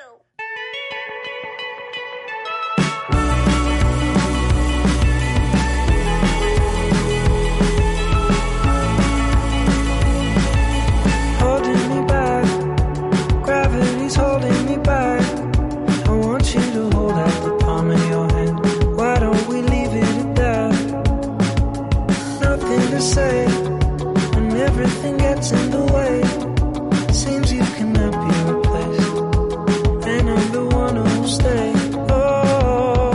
Holding me back, gravity's holding me back. I want you to hold out the palm of your hand. Why don't we leave it at that? Nothing to say, and everything gets in the way. Seems you cannot be replaced, and I'm the one who'll stay. Oh,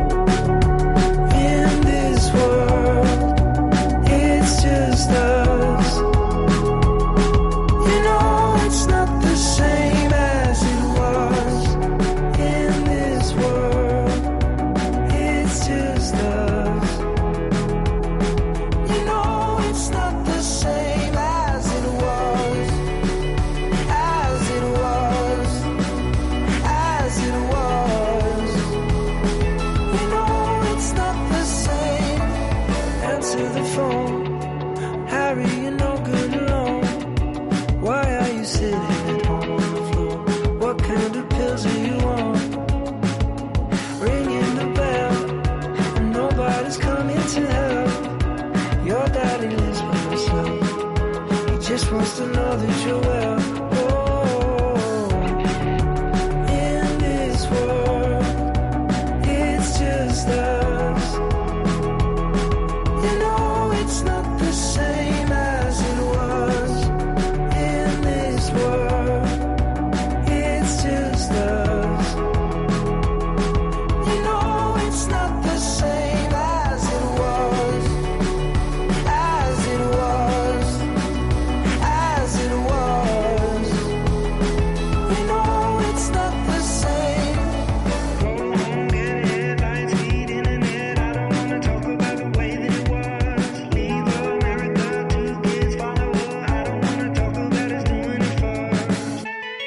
in this world, it's just us. You know it's not the same as it was. In this world, it's just us. You know it's not the same as it was. As it was. As it was. You know it's not the same. Answer the phone. Harry, you're no good alone. Why are you sitting at home on the floor? What kind of pills are you on? Ringing the bell, and nobody's coming to help. Your daddy lives by himself. He just wants to know that you're well. Oh, in this world, it's just us. You know it's not the same as it was. In this world, it's just us. You know it's not the same as it was. As it was. As it was. You know it's not the same. Go home, get headlines, feed internet. I don't wanna talk about the way that it was. Leave America, 2 kids follow her. I don't wanna talk about us doing it first.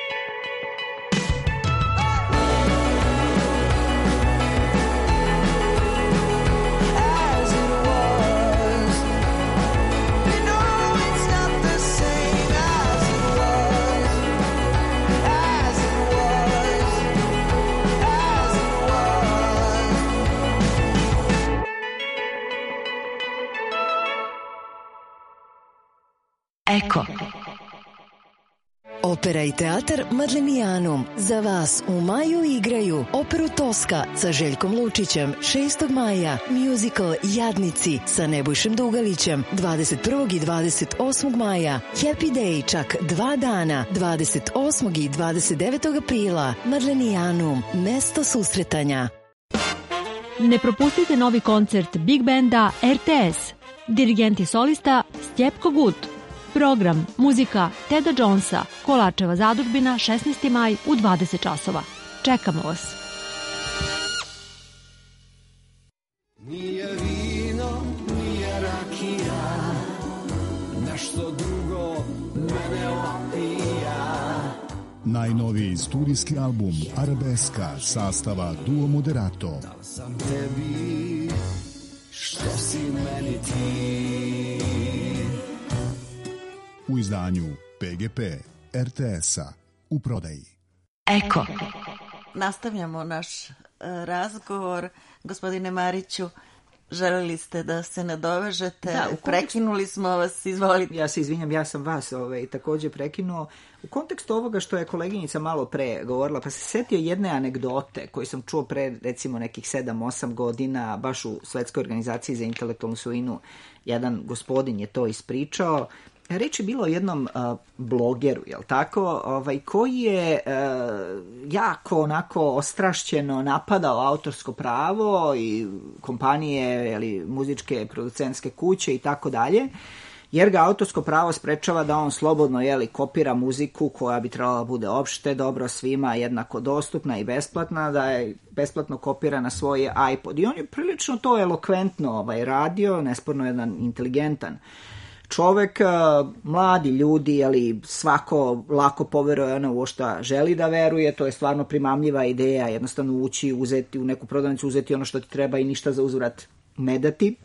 As it was. You know it's not the same as it was. As it was. As it was. Eko. Opera i teatar Madlenijanum za vas u maju igraju operu Toska sa Željkom Lučićem 6. maja, musical Jadnici sa Nebojšem Dugalićem 21. i 28. maja, Happy Day čak 2 dana 28. i 29. aprila. Madlenijanum, mesto susretanja. Ne propustite novi koncert Big Banda RTS. Dirigent i solista Stjepko Gut. Program, muzika Teda Jonesa, Kolačeva zadužbina, 16. maj u 20 časova. Čekamo vas. Nije vino, nije rakija, nešto drugo mene opija. Najnoviji studijski album Arabeska sastava Duo Moderato. Sam tebi, što si meni ti. U izdanju PGP RTS-a u prodaji. Eko. Nastavljamo naš razgovor. Gospodine Mariću, želeli ste da se nadovežete? Da, u kontekstu- Prekinuli smo vas, izvolite. Ja se izvinjam, ja sam vas takođe prekinuo. U kontekstu ovoga što je koleginica malo pre govorila, pa se setio jedne anegdote koju sam čuo pre recimo nekih 7-8 godina, baš u Svetskoj organizaciji za intelektualnu svojinu. Jedan gospodin je to ispričao. Reč je bilo o jednom blogeru, jel tako, koji je jako onako ostrašćeno napadao autorsko pravo i kompanije, muzičke producentske kuće i tako dalje, jer ga autorsko pravo sprečava da on slobodno kopira muziku koja bi trebala da bude opšte dobro svima jednako dostupna i besplatna, da je besplatno kopira na svoj iPod. I on je prilično to elokventno radio, nesporno jedan inteligentan čovek, mladi ljudi, ali svako lako poveruje ono u šta želi da veruje, to je stvarno primamljiva ideja, jednostavno ući, uzeti u neku prodavnicu, uzeti ono što ti treba i ništa za uzvrat ne dati.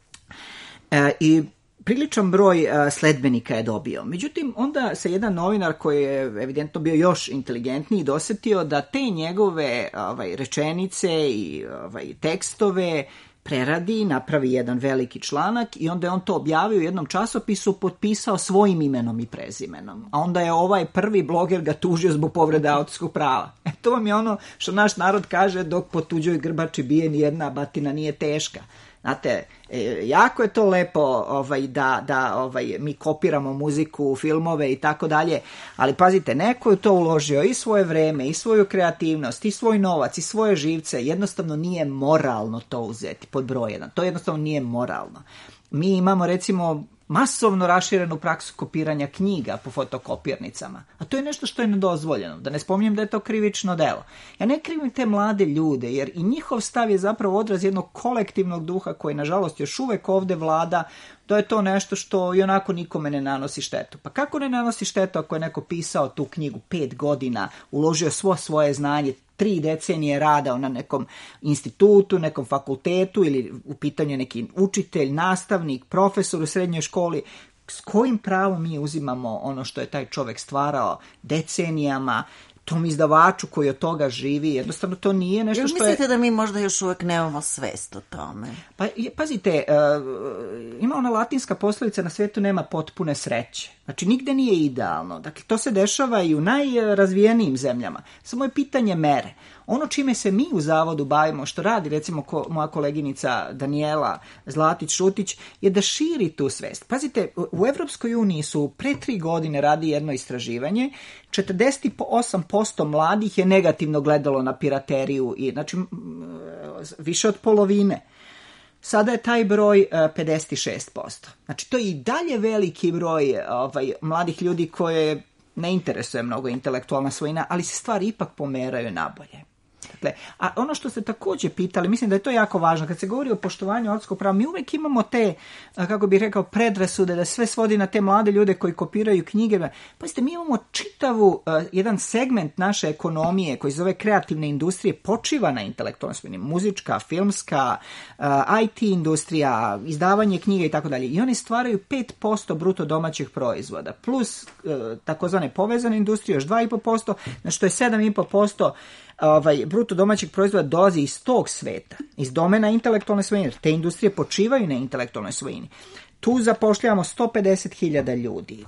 I priličan broj sledbenika je dobio. Međutim, onda se jedan novinar koji je evidentno bio još inteligentniji dosetio da te njegove rečenice i tekstove preradi, napravi jedan veliki članak i onda je on to objavio u jednom časopisu, potpisao svojim imenom i prezimenom. A onda je ovaj prvi bloger ga tužio zbog povrede autorskog prava. To vam je ono što naš narod kaže, dok po tuđoj grbači bije nijedna batina nije teška. Znate, jako je to lepo da mi kopiramo muziku, filmove i tako dalje, ali pazite, neko je to uložio i svoje vreme, i svoju kreativnost, i svoj novac, i svoje živce, jednostavno nije moralno to uzeti pod broj 1. To jednostavno nije moralno. Mi imamo recimo masovno raširenu praksu kopiranja knjiga po fotokopirnicama, a to je nešto što je nedozvoljeno, da ne spominjem da je to krivično delo. Ja ne krivim te mlade ljude, jer i njihov stav je zapravo odraz jednog kolektivnog duha koji nažalost još uvek ovde vlada, da je to nešto što i onako nikome ne nanosi štetu. Pa kako ne nanosi štetu ako je neko pisao tu knjigu 5 godina, uložio svo svoje znanje, 3 decenije rada na nekom institutu, nekom fakultetu ili u pitanju neki učitelj, nastavnik, profesor u srednjoj školi, s kojim pravom mi uzimamo ono što je taj čovek stvarao decenijama, tom izdavaču koji od toga živi, jednostavno to nije nešto što je... Mislite da mi možda još uvek nemamo svest o tome? Pa, pazite, ima ona latinska poslovica, na svetu nema potpune sreće. Znači, nigde nije idealno. Dakle, to se dešava i u najrazvijenijim zemljama. Samo je pitanje mere. Ono čime se mi u zavodu bavimo, što radi recimo moja koleginica Danijela Zlatić-Šutić, je da širi tu svest. Pazite, u Evropskoj uniji su pre 3 godine radi jedno istraživanje, 48% mladih je negativno gledalo na pirateriju, i znači više od polovine. Sada je taj broj 56%. Znači, to je i dalje veliki broj mladih ljudi koje ne interesuje mnogo intelektualna svojina, ali se stvari ipak pomeraju nabolje. Dakle, a ono što ste takođe pitali, mislim da je to jako važno, kad se govori o poštovanju autorskog prava, mi uvek imamo te, kako bih rekao, predrasude da sve svodi na te mlade ljude koji kopiraju knjige. Pazite, mi imamo čitavu, jedan segment naše ekonomije koji se zove kreativne industrije, počiva na intelektualnoj svojini, muzička, filmska, IT industrija, izdavanje knjiga i tako dalje. I oni stvaraju 5% bruto domaćih proizvoda, plus takozvane povezane industrije, još 2,5%, znači to je 7,5%. Bruto domaćeg proizvoda dolazi iz tog sveta, iz domena intelektualne svojine. Te industrije počivaju na intelektualnoj svojini. Tu zapošljavamo 150.000 ljudi,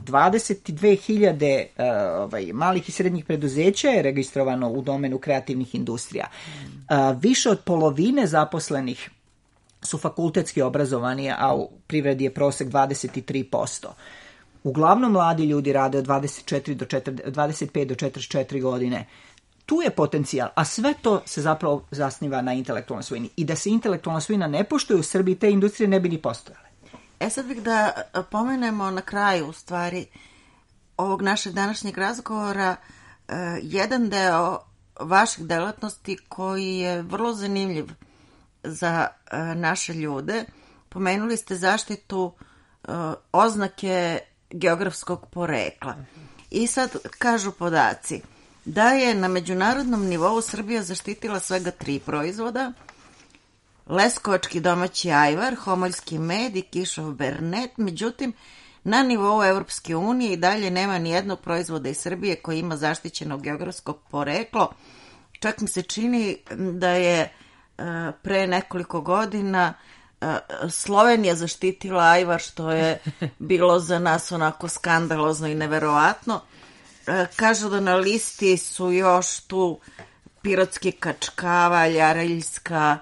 22.000 malih i srednjih preduzeća je registrovano u domenu kreativnih industrija. Više od polovine zaposlenih su fakultetski obrazovani, a u privredi je prosek 23%. Uglavnom mladi ljudi rade od 25 do 44 godine. Tu je potencijal, a sve to se zapravo zasniva na intelektualnoj svojini. I da se intelektualna svojina ne poštuje u Srbiji, te industrije ne bi ni postojale. Sad bih da pomenemo na kraju, u stvari, ovog našeg današnjeg razgovora, jedan deo vaših delatnosti koji je vrlo zanimljiv za naše ljude. Pomenuli ste zaštitu oznake geografskog porekla. I sad kažu podaci da je na međunarodnom nivou Srbija zaštitila svega 3 proizvoda: leskovački domaći ajvar, homoljski med i kišov bernet. Međutim, na nivou Evropske unije i dalje nema ni jednog proizvoda iz Srbije koji ima zaštićeno geografsko poreklo. čak mi se čini da je pre nekoliko godina Slovenija zaštitila ajvar, što je bilo za nas onako skandalozno i neverovatno. Kažu da na listi su još tu pirotski kačkavalj, areljska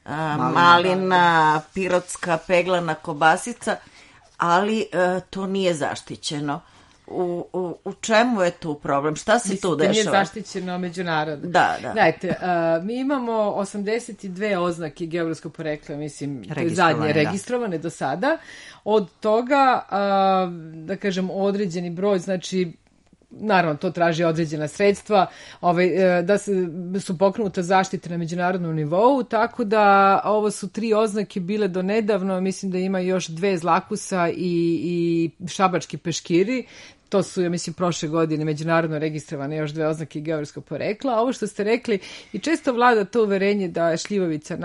malina, pirotska peglana kobasica, ali to nije zaštićeno. U čemu je tu problem? Šta se tu dešava? Nije zaštićeno međunarodno. Da. Gledajte, mi imamo 82 oznake geografskog porekla, mislim, to je zadnje registrovane do sada. Od toga, da kažem, određeni broj, znači, naravno, to traži određena sredstva, da su pokrenuta zaštite na međunarodnom nivou, tako da ovo su 3 oznake bile do nedavno, mislim da ima još 2 zlakusa i šabački peškiri. To su, ja mislim, prošle godine međunarodno registrovane još 2 oznake geografskog porekla. A ovo što ste rekli, i često vlada to uverenje da je šljivovica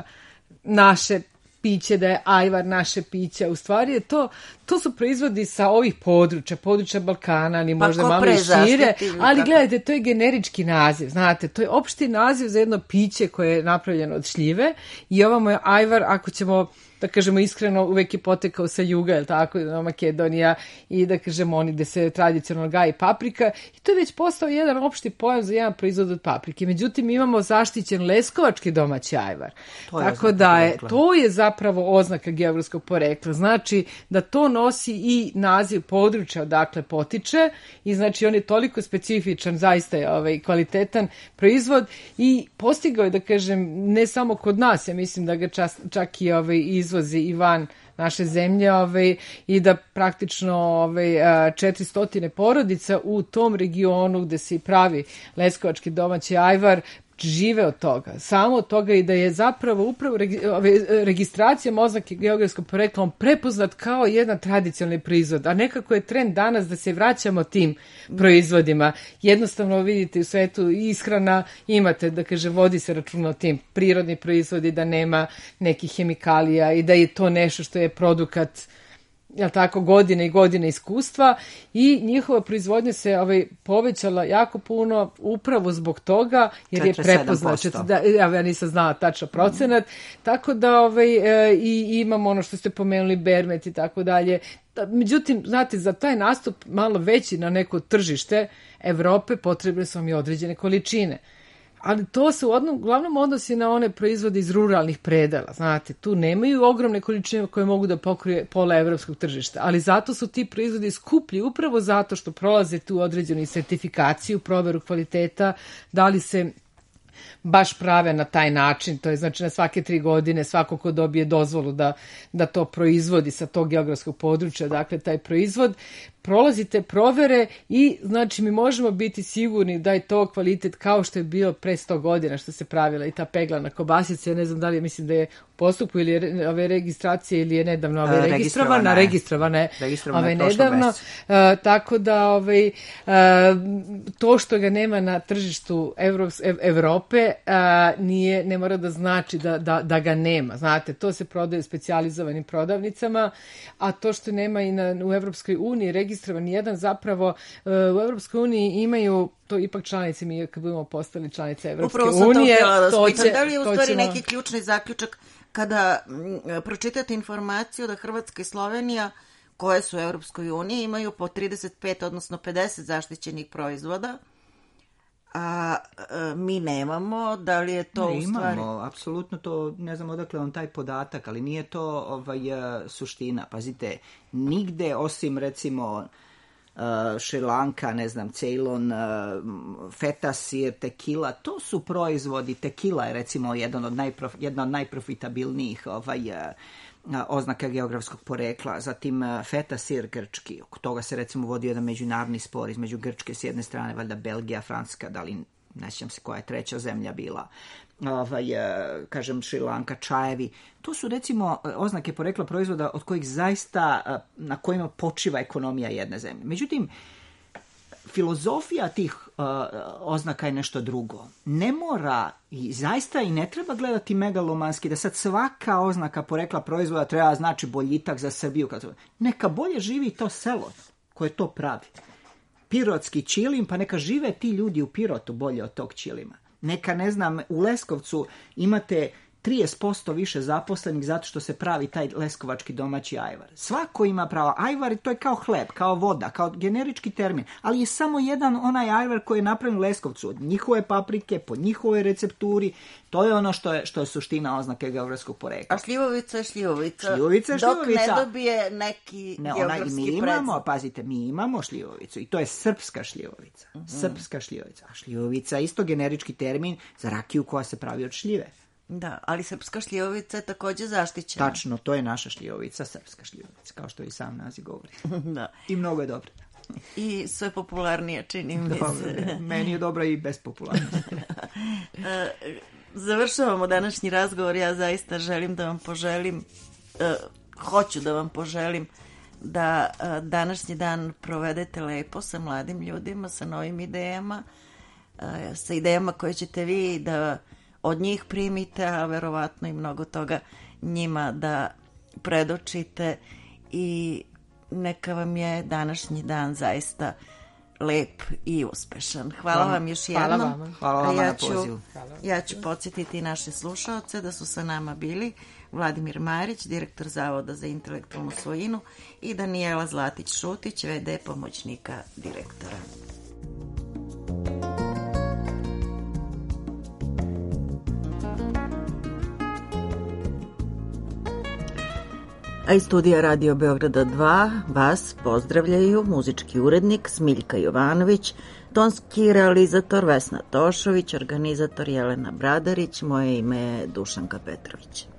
naše piće, da je ajvar naše piće. U stvari je to su proizvodi sa ovih područja Balkana, ni možda malo i šire, ali gledajte, to je generički naziv, znate, to je opšti naziv za jedno piće koje je napravljeno od šljive i ovamo je ajvar, ako ćemo da kažemo iskreno, uvek je potekao sa juga, je li tako, Makedonija i da kažemo oni gde se tradicionalno gaji paprika i to je već postao jedan opšti pojam za jedan proizvod od paprike. Međutim, mi imamo zaštićen leskovački domaći ajvar. Tako da to je zapravo oznaka geografskog porekla. Znači da to nosi i naziv područja odakle potiče i znači on je toliko specifičan, zaista je kvalitetan proizvod i postigao je, da kažem, ne samo kod nas, ja mislim da ga čak i izvozi i van naše zemlje i da praktično 400 porodica u tom regionu gde se i pravi leskovački domaći ajvar žive od toga, samo od toga i da je zapravo upravo registracijom oznake geografskog porekla prepoznat kao jedan tradicionalni proizvod, a nekako je trend danas da se vraćamo tim proizvodima. Jednostavno vidite u svetu ishrana, imate, da kaže, vodi se računa o tim prirodni proizvodi, da nema nekih hemikalija i da je to nešto što je produkat, jel tako, godine i godine iskustva i njihova proizvodnja se povećala jako puno upravo zbog toga jer je prepoznat. Ja nisam znala tačno procenat, tako da i imamo ono što ste pomenuli, bermet i tako dalje. Međutim, znate, za taj nastup malo veći na neko tržište Evrope potrebne su mi određene količine. Ali to se uglavnom odnosi na one proizvode iz ruralnih predela, znate, tu nemaju ogromne količine koje mogu da pokrije pola evropskog tržišta, ali zato su ti proizvodi skuplji upravo zato što prolaze tu određenu sertifikaciju, proveru kvaliteta, da li se baš prave na taj način, to je znači na svake 3 godine svako ko dobije dozvolu da to proizvodi sa tog geografskog područja, dakle taj proizvod, prolazite provere i znači mi možemo biti sigurni da je to kvalitet kao što je bio pre 100 godina što se pravila i ta peglana kobasica. Ja ne znam da li je, mislim da je u postupku ili je ove registracije ili je nedavno registrovana je nedavno. Tako da to što ga nema na tržištu Evrope ne mora da znači da ga nema. Znate, to se prodaje u specijalizovanim prodavnicama, a to što nema i u Evropskoj uniji registrovan jedan, zapravo u Evropskoj uniji imaju, to ipak članice, mi kad budemo postali članice Evropske unije. Upravo sam to htjela da spitam, da li je u stvari neki ključni zaključak kada pročitate informaciju da Hrvatska i Slovenija, koje su u Evropskoj uniji, imaju po 35, odnosno 50 zaštićenih proizvoda, a mi nemamo, da li je to u stvari... Imamo, apsolutno to, ne znam odakle on taj podatak, ali nije to suština. Pazite, nigde osim recimo Šrilanka, ne znam, Ceylon, feta sir, tekila, to su proizvodi. Tekila je recimo jedna od najprofitabilnijih oznaka geografskog porekla, zatim feta sir grčki, oko toga se recimo vodi jedan međunarodni spor između Grčke s jedne strane, valjda Belgija, Francuska, da li ne sjećam se koja je treća zemlja bila, kažem Šrilanka, čajevi, to su recimo oznake porekla proizvoda od kojih zaista, na kojima počiva ekonomija jedne zemlje. Međutim, filozofija tih oznaka je nešto drugo. Ne mora i zaista i ne treba gledati megalomanski da sad svaka oznaka porekla proizvoda treba znači boljitak za Srbiju. Neka bolje živi to selo koje to pravi. Pirotski ćilim, pa neka žive ti ljudi u Pirotu bolje od tog ćilima. Neka, ne znam, u Leskovcu imate 30% više zaposlenih zato što se pravi taj leskovački domaći ajvar. Svako ima pravo. Ajvar, to je kao hleb, kao voda, kao generički termin, ali je samo jedan onaj ajvar koji je napravljen u Leskovcu od njihove paprike, po njihovoj recepturi. To je ono što je suština oznake geografskog porekla. A šljivovica je šljivovica. Šljivovica je šljivovica. Dok ne dobije neki geografski predznak. Pazite, mi imamo šljivovicu i to je srpska šljivovica. Srpska šljivovica. A šljivovica je isto generički termin za rakiju koja se pravi od šljive. Da, ali srpska šljivovica je takođe zaštićena. Tačno, to je naša šljivovica, srpska šljivovica, kao što i sam naziv govori. Da. I mnogo je dobro. I sve popularnije, čini mi se. Meni je dobro i bez popularnosti. Završavamo današnji razgovor. Ja zaista želim da vam poželim, hoću da vam poželim da današnji dan provedete lepo sa mladim ljudima, sa novim idejama, sa idejama koje ćete vi da od njih primite, a verovatno i mnogo toga njima da predočite i neka vam je današnji dan zaista lep i uspešan. Hvala vam još jednom. Hvala vam na pozivu. Ja ću podsjetiti naše slušaoce da su sa nama bili Vladimir Marić, direktor Zavoda za intelektualnu svojinu, i Danijela Zlatić-Šutić, v.d. pomoćnika direktora. A iz studija Radio Beograda 2 vas pozdravljaju muzički urednik Smiljka Jovanović, tonski realizator Vesna Tošović, organizator Jelena Bradarić, moje ime je Dušanka Petrović.